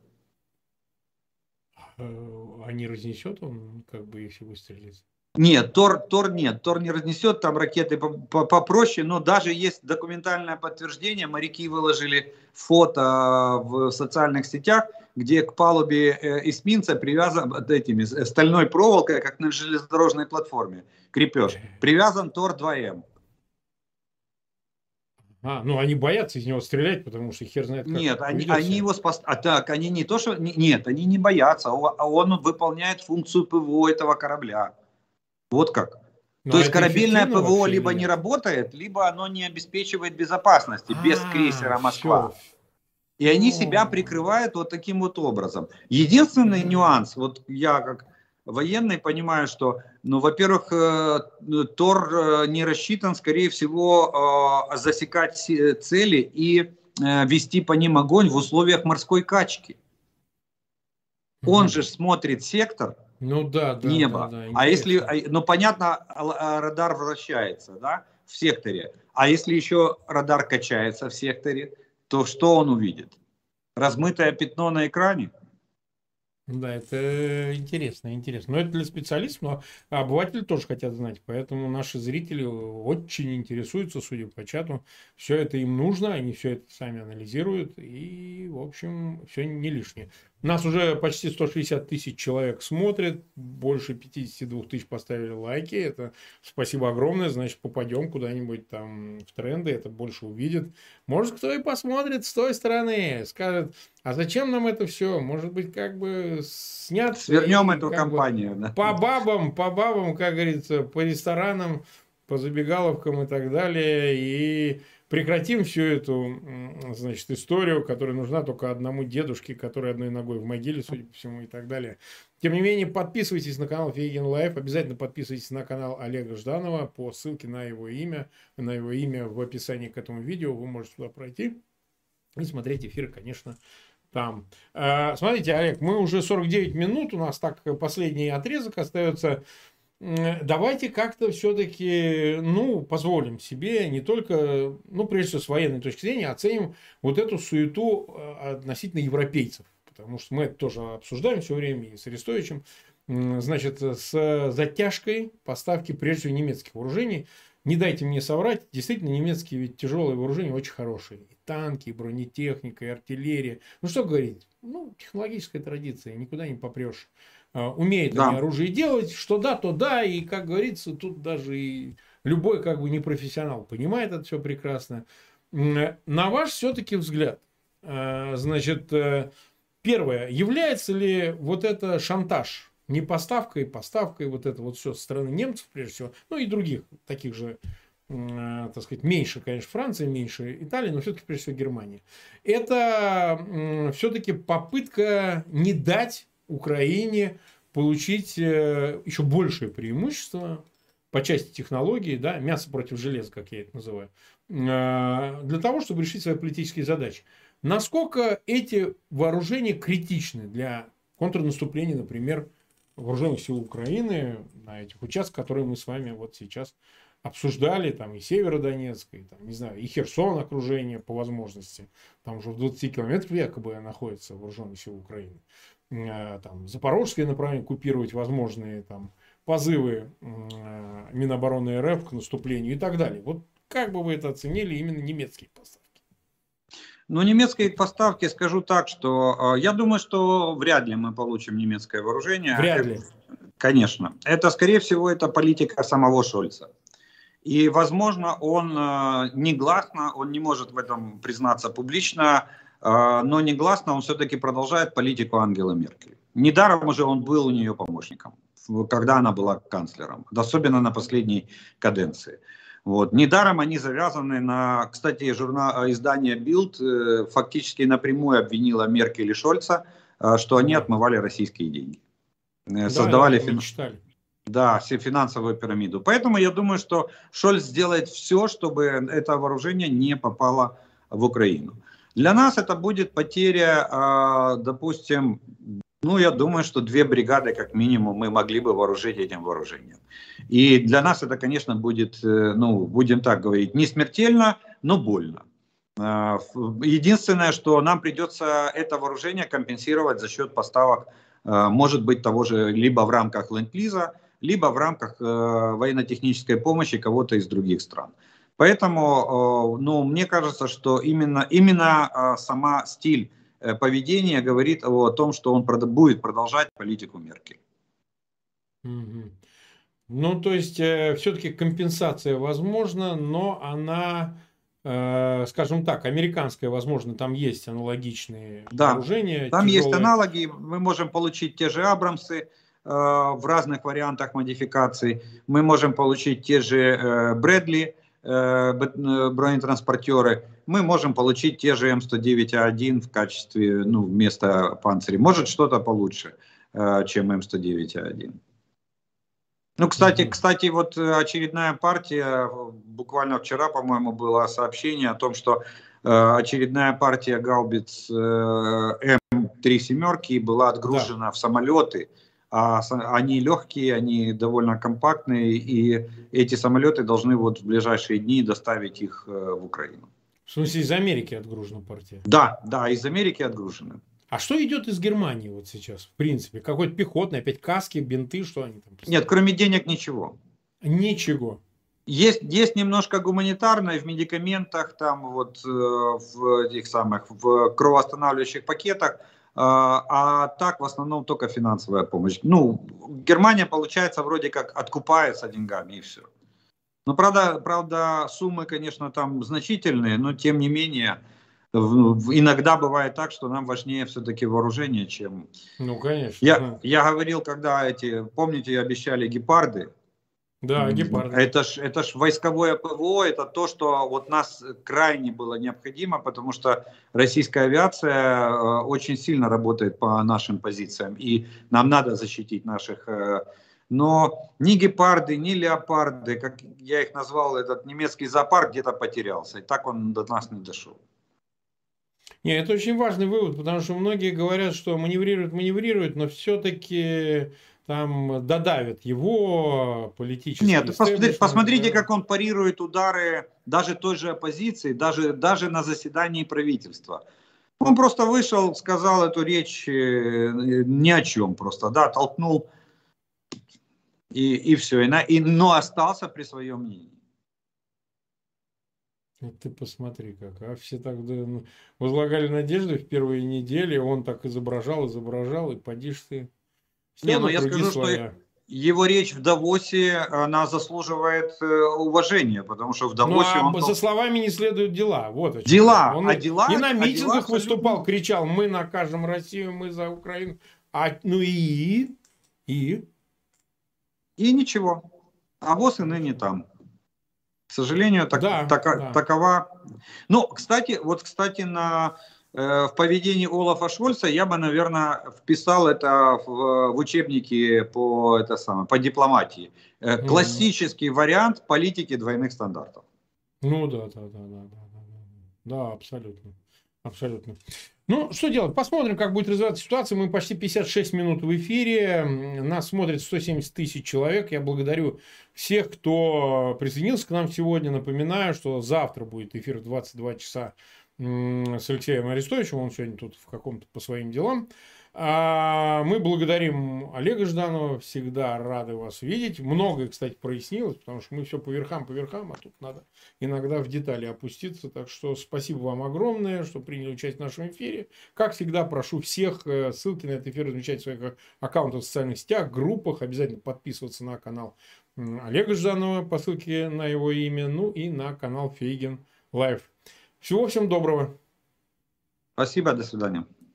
А не разнесет он, как бы, если выстрелит? Нет, Тор не разнесет, там ракеты попроще, но даже есть документальное подтверждение, моряки выложили фото в социальных сетях, где к палубе эсминца привязан этими стальной проволокой, как на железнодорожной платформе, крепеж, привязан Тор-2М. Ну они боятся из него стрелять, потому что хер знает как. Нет, они его они не то что... Нет, они не боятся, а он выполняет функцию ПВО этого корабля. Вот как. То есть корабельное ПВО либо не работает, либо оно не обеспечивает безопасности без крейсера «Москва». И они себя прикрывают вот таким вот образом. Единственный нюанс, вот я как военный понимаю, что, ну, во-первых, Тор не рассчитан, скорее всего, засекать цели и вести по ним огонь в условиях морской качки. Он же смотрит сектор. Ну да, небо. Да, а если, ну понятно, радар вращается, да, в секторе. А если еще радар качается в секторе, то что он увидит? Размытое пятно на экране? Да, это интересно. Но это для специалистов, но обыватели тоже хотят знать. Поэтому наши зрители очень интересуются, судя по чату. Все это им нужно, они все это сами анализируют. И, в общем, все не лишнее. Нас уже почти 160 тысяч человек смотрит, больше 52 тысяч поставили лайки. Это спасибо огромное, значит, попадем куда-нибудь там в тренды, это больше увидит. Может, кто и посмотрит с той стороны, скажет, а зачем нам это все? Может быть, как бы снят... Свернем эту кампанию. Да? По бабам, как говорится, по ресторанам, по забегаловкам и так далее. И прекратим всю эту, значит, историю, которая нужна только одному дедушке, который одной ногой в могиле, судя по всему, и так далее. Тем не менее, подписывайтесь на канал Фейгин Лайф, обязательно подписывайтесь на канал Олега Жданова по ссылке на его имя в описании к этому видео. Вы можете туда пройти и смотреть эфир, конечно, там. Смотрите, Олег, мы уже 49 минут, у нас так последний отрезок остается. давайте как-то все-таки, ну, позволим себе не только, ну, прежде всего, с военной точки зрения, оценим вот эту суету относительно европейцев. Потому что мы это тоже обсуждаем все время и с Арестовичем. Значит, с затяжкой поставки, прежде всего, немецких вооружений. Не дайте мне соврать, действительно, немецкие ведь тяжелые вооружения очень хорошие. И танки, и бронетехника, и артиллерия. Ну, что говорить? Ну, технологическая традиция, никуда не попрешь. Умеют они Да. оружие делать, что да, то да, и, как говорится, тут даже и любой как бы непрофессионал понимает это все прекрасно. На ваш все-таки взгляд, значит, первое, является ли вот это шантаж не поставкой, поставкой, вот это вот все со стороны немцев, прежде всего, ну и других, таких же, так сказать, меньше, конечно, Франции, меньше Италии, но все-таки, прежде всего, Германия. Это все-таки попытка не дать Украине получить еще большее преимущество по части технологий, да, мясо против железа, как я это называю, для того, чтобы решить свои политические задачи. Насколько эти вооружения критичны для контрнаступления, например, вооруженных сил Украины на этих участках, которые мы с вами вот сейчас обсуждали, там и Северодонецк, и, там, не знаю, и Херсон окружение по возможности, там уже в 20 километрах якобы находятся вооруженные силы Украины. Там, Запорожское направление купировать возможные там позывы Минобороны РФ к наступлению и так далее. Вот как бы вы это оценили, именно немецкие поставки? Ну, немецкие поставки, скажу так, что я думаю, что вряд ли мы получим немецкое вооружение. Вряд ли. Конечно. Это, скорее всего, это политика самого Шольца. И, возможно, он негласно, он не может в этом признаться публично, но негласно он все-таки продолжает политику Ангелы Меркель. Недаром уже он был у нее помощником, когда она была канцлером, особенно на последней каденции. Вот. Недаром они завязаны на... Кстати, издание Bild фактически напрямую обвинило Меркель и Шольца, что они отмывали российские деньги. Создавали финансовую пирамиду. Поэтому я думаю, что Шольц сделает все, чтобы это вооружение не попало в Украину. Для нас это будет потеря, допустим, ну, я думаю, что 2 бригады, как минимум, мы могли бы вооружить этим вооружением. И для нас это, конечно, будет, ну, будем так говорить, не смертельно, но больно. Единственное, что нам придется это вооружение компенсировать за счет поставок, может быть, того же либо в рамках ленд-лиза, либо в рамках военно-технической помощи кого-то из других стран. Поэтому, ну, мне кажется, что именно сама стиль поведения говорит о том, что он будет продолжать политику Меркель. Ну, то есть, все-таки компенсация возможна, но она, скажем так, американская, возможно, там есть аналогичные вооружения. Там есть аналоги, мы можем получить те же Абрамсы в разных вариантах модификаций, мы можем получить те же Брэдли, бронетранспортеры, мы можем получить те же М109А1 в качестве, ну, вместо панцирей. Может, что-то получше, чем М109А1. Ну, кстати, вот очередная партия, буквально вчера, по-моему, было сообщение о том, что очередная партия гаубиц М3 семерки была отгружена в самолеты. Они легкие, они довольно компактные, и эти самолеты должны вот в ближайшие дни доставить их в Украину. В смысле, из Америки отгружена партия? Да, из Америки отгружены. А что идет из Германии вот сейчас, в принципе? Какой-то пехотный, опять каски, бинты, что они там? Нет, кроме денег ничего. Ничего. Есть немножко гуманитарное в медикаментах, там вот в этих самых, в кровоостанавливающих пакетах, а так в основном только финансовая помощь. Ну, Германия, получается, вроде как откупается деньгами и все. Ну, правда, суммы, конечно, там значительные, но тем не менее, иногда бывает так, что нам важнее все-таки вооружение, чем... Ну, конечно. Я говорил, когда помните, обещали гепарды. Да, гепарды. Это ж войсковое ПВО, это то, что вот нас крайне было необходимо, потому что российская авиация очень сильно работает по нашим позициям, и нам надо защитить наших... Но ни гепарды, ни леопарды, как я их назвал, этот немецкий зоопарк где-то потерялся, и так он до нас не дошел. Не, это очень важный вывод, потому что многие говорят, что маневрируют, но все-таки там додавят его политический Нет, истеблишмент, посмотрите, да. как он парирует удары даже той же оппозиции, даже на заседании правительства. Он просто вышел, сказал эту речь ни о чем просто, да, толкнул и все, но остался при своем мнении. Ты посмотри как, а все так возлагали надежды в первые недели, он так изображал, и поди ж ты. Все Не, ну равно я круги скажу, что своя. его речь в Давосе, она заслуживает уважения, потому что в Ну, Давосе он... а за словами не следуют дела. Вот о чем я. Дела, Он и на а дела митингах абсолютно... выступал, кричал: мы накажем Россию, мы за Украину. А, ну и И ничего. А ВОЗ и ныне там. К сожалению, да, да. такова. Ну, кстати, в поведении Олафа Шольца я бы, наверное, вписал это в учебники по дипломатии. Мгм. Классический вариант политики двойных стандартов. Ну да. Да, абсолютно. Абсолютно. Ну, что делать? Посмотрим, как будет развиваться ситуация. Мы почти 56 минут в эфире. Нас смотрит 170 тысяч человек. Я благодарю всех, кто присоединился к нам сегодня. Напоминаю, что завтра будет эфир в 22 часа с Алексеем Арестовичем. Он сегодня тут в каком-то по своим делам. Мы благодарим Олега Жданова. Всегда рады вас видеть. Многое, кстати, прояснилось, потому что мы все по верхам, а тут надо иногда в детали опуститься. Так что спасибо вам огромное, что приняли участие в нашем эфире. Как всегда, прошу всех ссылки на этот эфир размещать в своих аккаунтах в социальных сетях, группах. Обязательно подписываться на канал Олега Жданова по ссылке на его имя. Ну и на канал Фейгин Лайв. Всего всем доброго. Спасибо, до свидания.